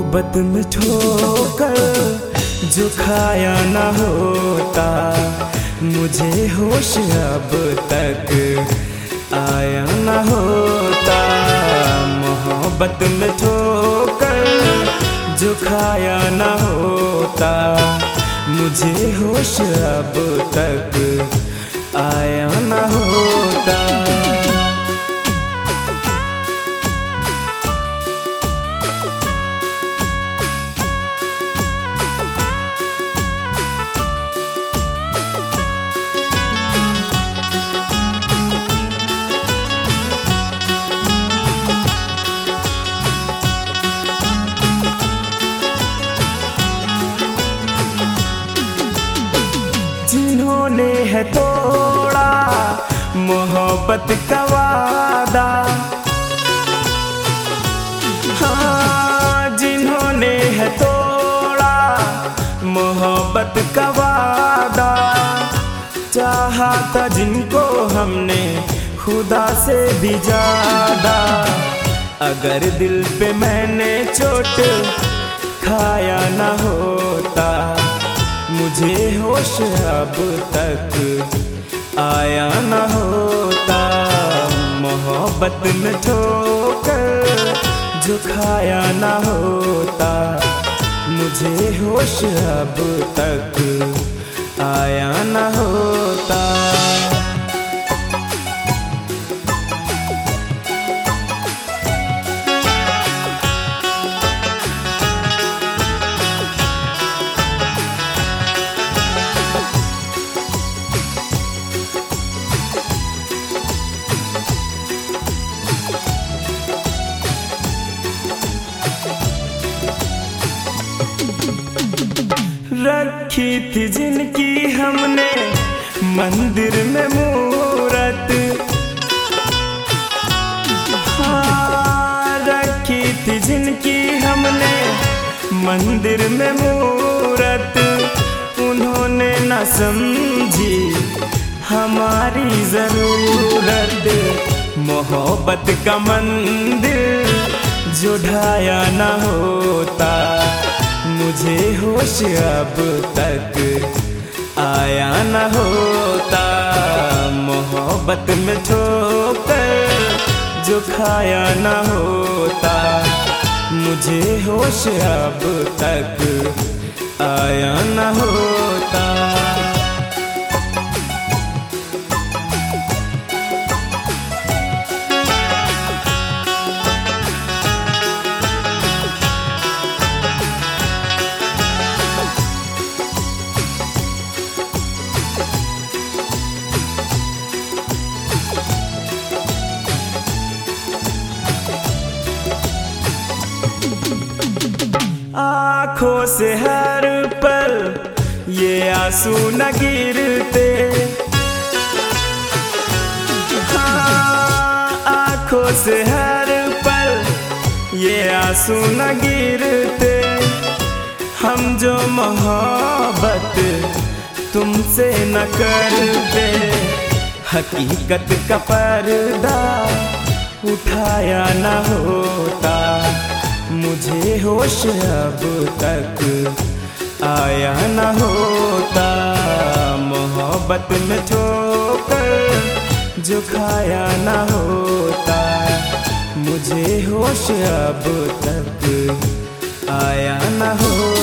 मोहब्बत में ठोकर जो खाया ना होता, मुझे होश अब तक आया ना होता। मोहब्बत में ठोकर जो खाया ना होता, मुझे होश अब तक आया ना होता। जिन्होंने है तोड़ा मोहब्बत का वादा, हाँ जिन्होंने है तोड़ा मोहब्बत का वादा, चाहा था जिनको हमने खुदा से भी ज्यादा। अगर दिल पे मैंने चोट खाया ना होता, मुझे होश अब तक आया ना होता। मोहब्बत में ठोकर जो खाया ना होता, मुझे होश अब तक आया ना होता। रखी थी जिनकी हमने मंदिर में मूरत, हाँ रखी थी जिनकी हमने मंदिर में मूरत, उन्होंने न समझी हमारी जरूरत। मोहब्बत का मंदिर जो ढाया ना होता, मुझे होश अब तक आया ना होता। मोहब्बत में ठोकर जो खाया ना होता, मुझे होश अब तक आया ना होता। आँखों से हर पल ये आंसू न गिरते, हाँ आँखों से हर पल ये आंसू न गिरते। हम जो मोहब्बत तुमसे न करते, हकीकत का पर्दा उठाया न होता, मुझे होश अब तक आया ना होता। मोहब्बत में ठोकर जो खाया ना होता, मुझे होश अब तक आया ना होता।